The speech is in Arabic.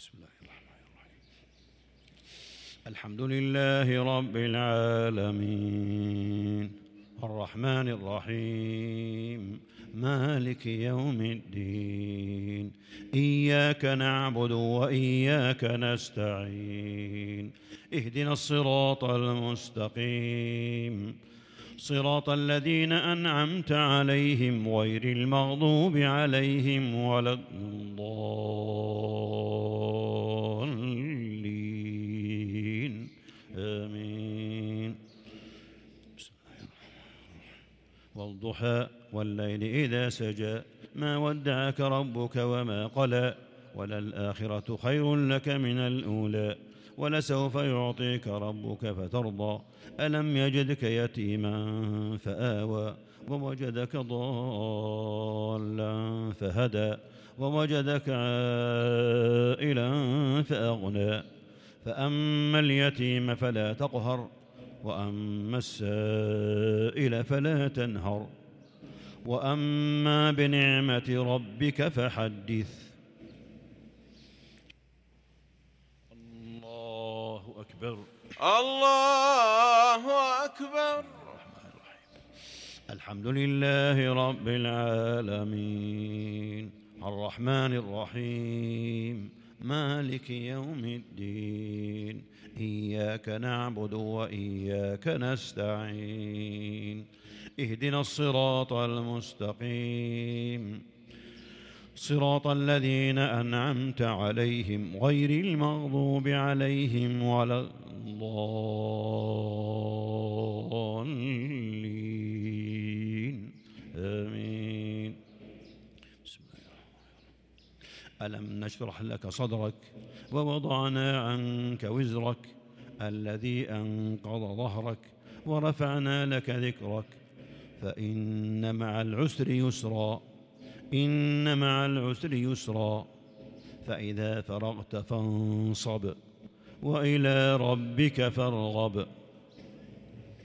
بسم الله الرحمن الرحيم. الحمد لله رب العالمين الرحمن الرحيم مالك يوم الدين إياك نعبد وإياك نستعين اهدنا الصراط المستقيم صراط الذين أنعمت عليهم غير المغضوب عليهم ولا الضالين آمين. والضحى والليل إذا سجى ما ودعك ربك وما قلى وللآخرة خير لك من الأولى ولسوف يعطيك ربك فترضى ألم يجدك يتيما فآوى ووجدك ضالا فهدى ووجدك عائلا فأغنى فأما اليتيم فلا تقهر وأما السائل فلا تنهر وأما بنعمة ربك فحدث. الله أكبر الله أكبر. الحمد لله رب العالمين الرحمن الرحيم مالك يوم الدين إياك نعبد وإياك نستعين اهدنا الصراط المستقيم صراط الذين أنعمت عليهم غير المغضوب عليهم ولا الضالين آمين. بسم الله الرحمن الرحيم. ألم نشرح لك صدرك ووضعنا عنك وزرك الذي أنقض ظهرك ورفعنا لك ذكرك فإن مع العسر يسرا إن مع العسر يسرا فإذا فرغت فانصب وإلى ربك فارغب.